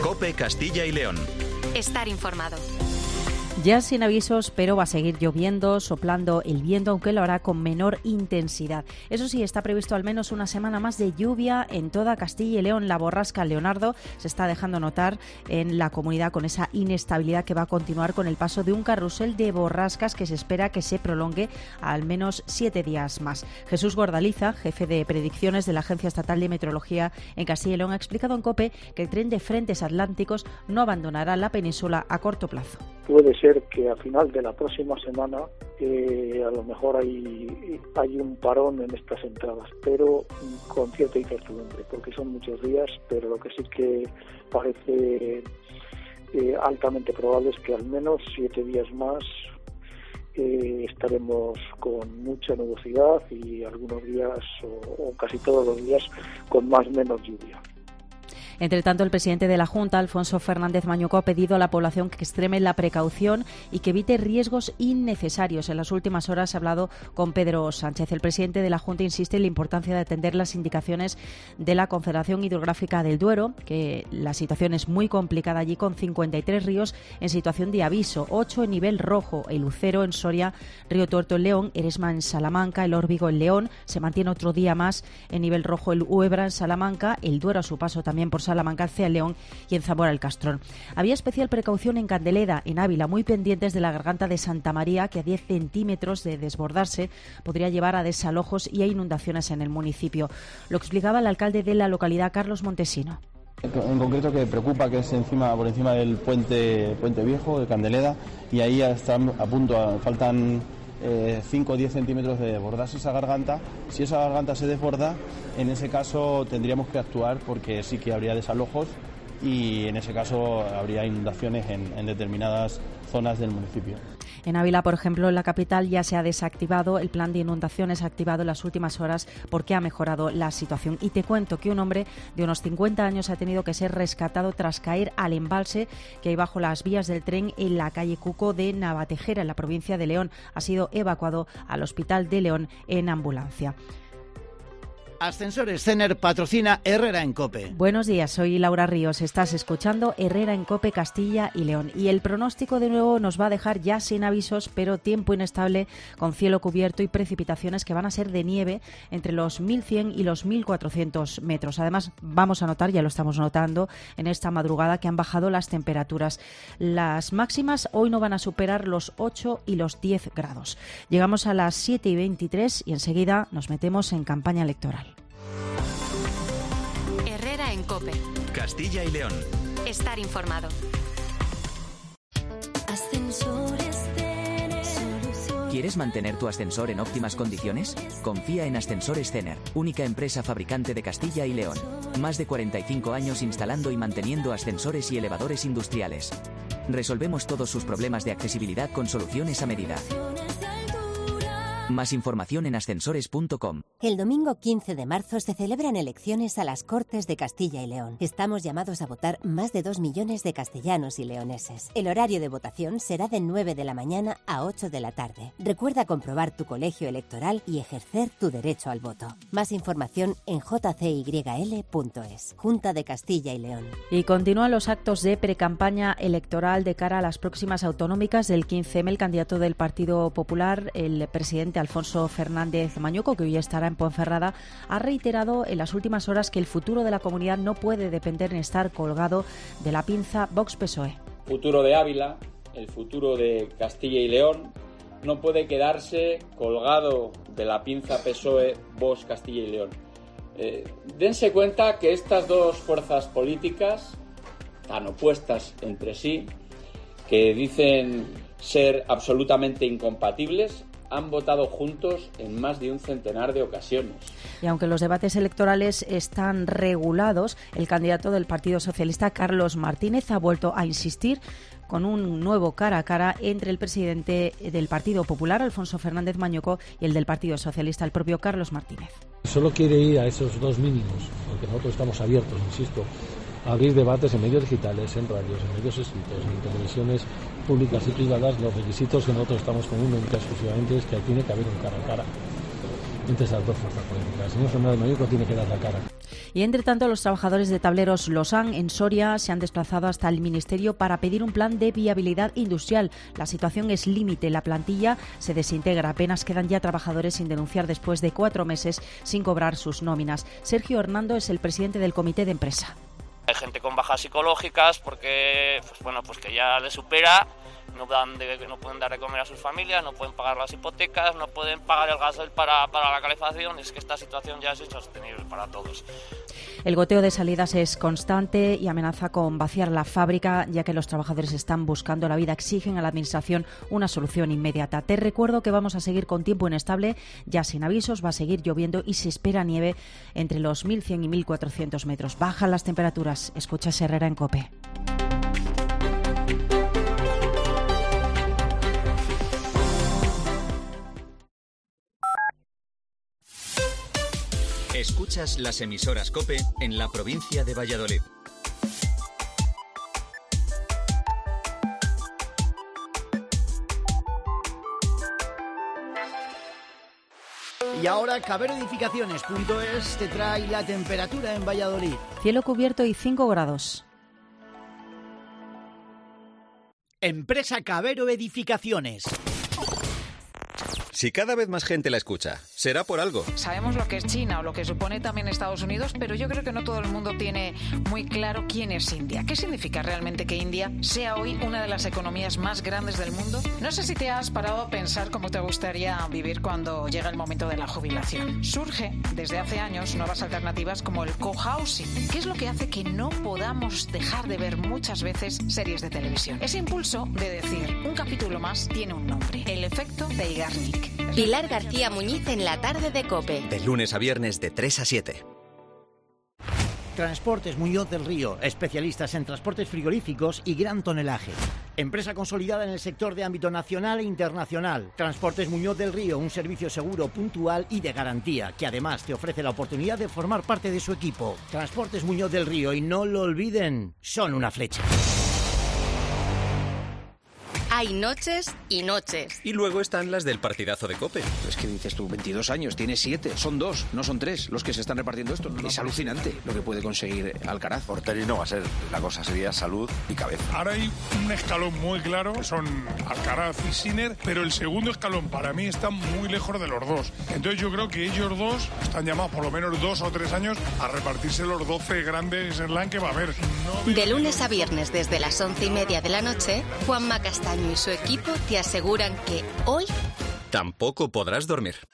COPE Castilla y León. Estar informado. Ya sin avisos, pero va a seguir lloviendo, soplando el viento, aunque lo hará con menor intensidad. Eso sí, está previsto al menos una semana más de lluvia en toda Castilla y León. La borrasca Leonardo se está dejando notar en la comunidad con esa inestabilidad que va a continuar con el paso de un carrusel de borrascas que se espera que se prolongue al menos 7 días más. Jesús Gordaliza, jefe de predicciones de la Agencia Estatal de Meteorología en Castilla y León, ha explicado en COPE que el tren de frentes atlánticos no abandonará la península a corto plazo. Puede ser que a final de la próxima semana a lo mejor hay un parón en estas entradas, pero con cierta incertidumbre, porque son muchos días, pero lo que sí que parece altamente probable es que al menos 7 días más estaremos con mucha nubosidad y algunos días o casi todos los días con más o menos lluvia. Entre tanto, el presidente de la Junta, Alfonso Fernández Mañuco, ha pedido a la población que extreme la precaución y que evite riesgos innecesarios. En las últimas horas ha hablado con Pedro Sánchez. El presidente de la Junta insiste en la importancia de atender las indicaciones de la Confederación Hidrográfica del Duero, que la situación es muy complicada allí, con 53 ríos en situación de aviso, 8 en nivel rojo, el Lucero en Soria, Río Tuerto en León, Eresma en Salamanca, el Órbigo en León, se mantiene otro día más en nivel rojo el Huebra en Salamanca, el Duero a su paso también por Salamanca, Alcea, León y en Zamora el Castrón. Había especial precaución en Candeleda, en Ávila, muy pendientes de la garganta de Santa María, que a 10 centímetros de desbordarse podría llevar a desalojos y a inundaciones en el municipio. Lo explicaba el alcalde de la localidad, Carlos Montesino. En concreto que preocupa que es por encima del puente viejo de Candeleda, y ahí están a punto, faltan 5 o 10 centímetros de desbordarse esa garganta. Si esa garganta se desborda, en ese caso tendríamos que actuar, porque sí que habría desalojos y en ese caso habría inundaciones en determinadas zonas del municipio. En Ávila, por ejemplo, en la capital ya se ha desactivado el plan de inundaciones activado en las últimas horas porque ha mejorado la situación. Y te cuento que un hombre de unos 50 años ha tenido que ser rescatado tras caer al embalse que hay bajo las vías del tren en la calle Cuco de Navatejera, en la provincia de León. Ha sido evacuado al Hospital de León en ambulancia. Ascensores Cener patrocina Herrera en COPE. Buenos días, soy Laura Ríos. Estás escuchando Herrera en COPE Castilla y León. Y el pronóstico de nuevo nos va a dejar ya sin avisos, pero tiempo inestable, con cielo cubierto y precipitaciones que van a ser de nieve entre los 1.100 y los 1.400 metros. Además, vamos a notar, ya lo estamos notando en esta madrugada, que han bajado las temperaturas. Las máximas hoy no van a superar los 8 y los 10 grados. Llegamos a las 7:23 y enseguida nos metemos en campaña electoral. Herrera en COPE. Castilla y León. Estar informado. ¿Quieres mantener tu ascensor en óptimas condiciones? Confía en Ascensores Cener, única empresa fabricante de Castilla y León. Más de 45 años instalando y manteniendo ascensores y elevadores industriales. Resolvemos todos sus problemas de accesibilidad con soluciones a medida. Más información en ascensores.com. El domingo 15 de marzo se celebran elecciones a las Cortes de Castilla y León. Estamos llamados a votar más de 2 millones de castellanos y leoneses. El horario de votación será de 9 de la mañana a 8 de la tarde. Recuerda comprobar tu colegio electoral y ejercer tu derecho al voto. Más información en jcyl.es. Junta de Castilla y León. Y continúan los actos de precampaña electoral de cara a las próximas autonómicas del 15M. El candidato del Partido Popular, el presidente Alfonso Fernández Mañuco, que hoy estará en Ponferrada, ha reiterado en las últimas horas que el futuro de la comunidad no puede depender en estar colgado de la pinza Vox-PSOE. El futuro de Ávila, el futuro de Castilla y León, no puede quedarse colgado de la pinza PSOE-Vox Castilla y León. Dense cuenta que estas dos fuerzas políticas, tan opuestas entre sí, que dicen ser absolutamente incompatibles, han votado juntos en más de un centenar de ocasiones. Y aunque los debates electorales están regulados, el candidato del Partido Socialista, Carlos Martínez, ha vuelto a insistir con un nuevo cara a cara entre el presidente del Partido Popular, Alfonso Fernández Mañuco, y el del Partido Socialista, el propio Carlos Martínez. Solo quiere ir a esos dos mínimos, porque nosotros estamos abiertos, insisto, a abrir debates en medios digitales, en radios, en medios escritos, en televisiones públicas y privadas. Los requisitos que nosotros estamos con única exclusivamente es que tiene que haber un cara a cara entre esas dos fuerzas políticas. El señor Fernández Mañuco tiene que dar la cara. Y entre tanto, los trabajadores de Tableros Losan en Soria se han desplazado hasta el Ministerio para pedir un plan de viabilidad industrial. La situación es límite, la plantilla se desintegra, apenas quedan ya trabajadores sin denunciar después de 4 meses sin cobrar sus nóminas. Sergio Hernando es el presidente del comité de empresa. Hay gente con bajas psicológicas porque pues que ya les supera, no pueden dar de comer a sus familias, no pueden pagar las hipotecas, no pueden pagar el gasoil para la calefacción. Es que esta situación ya es insostenible para todos. El goteo de salidas es constante y amenaza con vaciar la fábrica, ya que los trabajadores están buscando la vida, exigen a la Administración una solución inmediata. Te recuerdo que vamos a seguir con tiempo inestable, ya sin avisos, va a seguir lloviendo y se espera nieve entre los 1.100 y 1.400 metros. Bajan las temperaturas. Escuchas Herrera en COPE. Escuchas las emisoras COPE en la provincia de Valladolid. Y ahora caberoedificaciones.es te trae la temperatura en Valladolid. Cielo cubierto y 5 grados. Empresa Cabero Edificaciones. Si cada vez más gente la escucha, será por algo. Sabemos lo que es China o lo que supone también Estados Unidos, pero yo creo que no todo el mundo tiene muy claro quién es India. ¿Qué significa realmente que India sea hoy una de las economías más grandes del mundo? No sé si te has parado a pensar cómo te gustaría vivir cuando llega el momento de la jubilación. Surge desde hace años nuevas alternativas como el cohousing, que es lo que hace que no podamos dejar de ver muchas veces series de televisión. Ese impulso de decir, un capítulo más tiene un nombre, el efecto Zeigarnik. Pilar García Muñiz en la tarde de COPE. De lunes a viernes de 3 a 7. Transportes Muñoz del Río, especialistas en transportes frigoríficos y gran tonelaje. Empresa consolidada en el sector de ámbito nacional e internacional. Transportes Muñoz del Río, un servicio seguro, puntual y de garantía, que además te ofrece la oportunidad de formar parte de su equipo. Transportes Muñoz del Río, y no lo olviden, son una flecha. Hay noches y noches. Y luego están las del partidazo de COPE. Es que dices tú, 22 años, tienes 7, son 2, no son 3 los que se están repartiendo esto. Es alucinante lo que puede conseguir Alcaraz. Ortelli no va a ser, la cosa sería salud y cabeza. Ahora hay un escalón muy claro, son Alcaraz y Sinner, pero el segundo escalón para mí está muy lejos de los dos. Entonces yo creo que ellos dos están llamados por lo menos 2 o 3 años a repartirse los 12 grandes slam que va a haber. De lunes a viernes desde las 11:30 de la noche, Juanma Castaño y su equipo te aseguran que hoy tampoco podrás dormir.